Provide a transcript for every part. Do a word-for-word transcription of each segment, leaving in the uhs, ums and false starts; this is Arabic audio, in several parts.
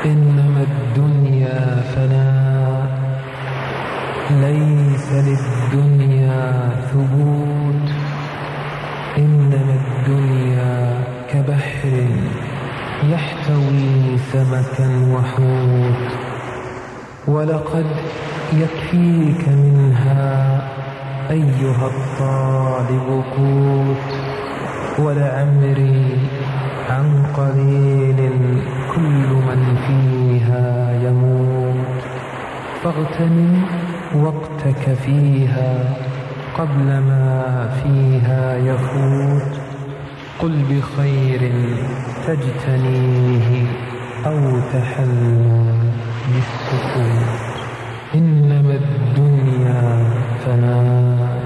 إنما الدنيا فناء، ليس للدنيا ثبوت. إنما الدنيا كبحر يحتوي سمكا وحوت، ولقد يكفيك منها أيها الطالب قوت. ولعمري عن قليل كل من فيها يموت، فاغتنم وقتك فيها قبل ما فيها يفوت. قل بخير تجتنيه أو تحلى بالسكوت. إنما الدنيا فناء،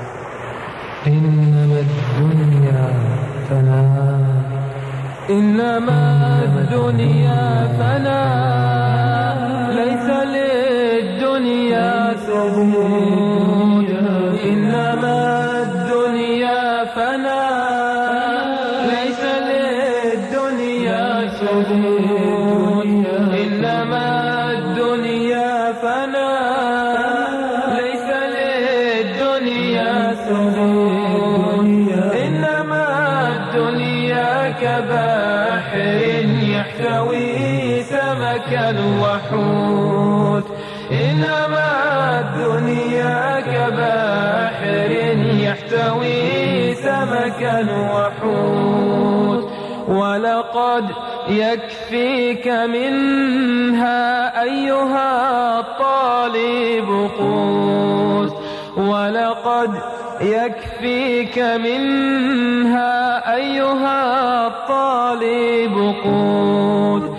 إنما الدنيا فناء، إنما الدنيا فناء، ليس للدنيا ثبوت. إنما الدنيا فناء، ليس للدنيا ثبوت. إنما الدنيا فناء، ليس للدنيا ثبوت. إنما الدنيا كبحر يحتوي سمكا وحوت. إنما الدنيا كبحر يحتوي سمكا وحوت، ولقد يكفيك منها أيها الطالب قوت. ولقد يكفيك منها أيها الطالب قوت.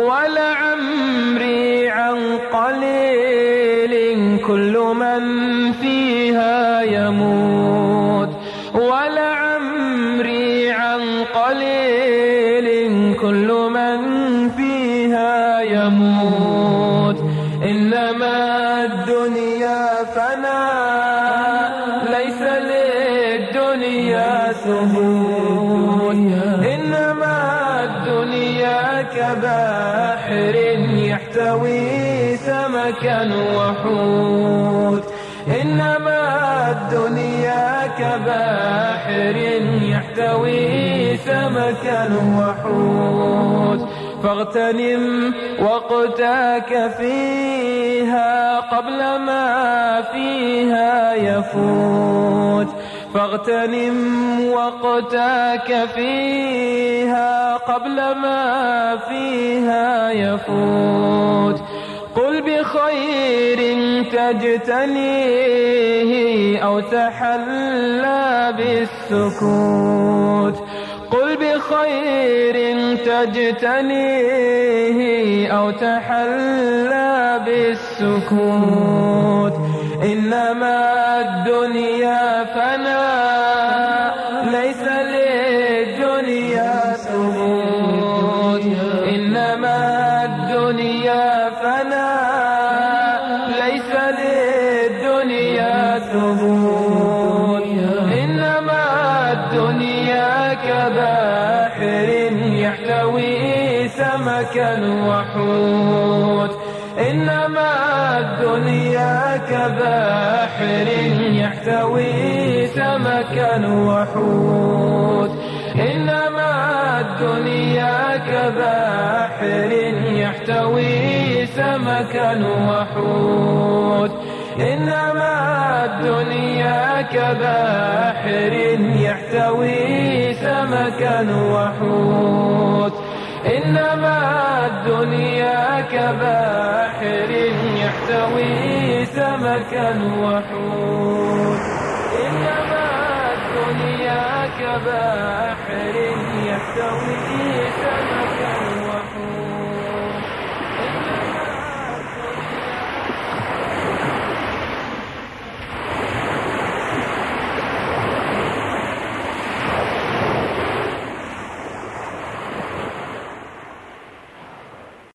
ولعمري عن قليل كل من فيها يموت. ولعمري عن قليل كل من فيها يموت. إنما الدنيا فناء، ليس للدنيا ثبوت. إنما الدنيا كبحر يحتوي سمكا وحوت. إنما الدنيا كبحر يحتوي سمكا وحوت، فاغتنم وقتك فيها قبل ما فيها يفوت. فاغتنم وقتك فيها قبل ما فيها يفوت. قل بخير تجتنيه أو تحلى بالسكوت. قل بخير تجتنيه أو تحلى بالسكوت. إنما الدنيا فناء، ليس للدنيا ثبوت. إنما الدنيا فناء، ليس للدنيا ثبوت. إنما الدنيا كبحر يحتوي سمكا وحوت. إنما الدنيا كبحر يحتوي سمكا وحوت. إنما الدنيا كبحر يحتوي سمكا وحوت. إنما الدنيا كبحر يحتوي سمكا وحوت. إنما الدنيا كبحر يحتوي سمكا وحوت. إنما الدنيا كبحر يحتوي سمكا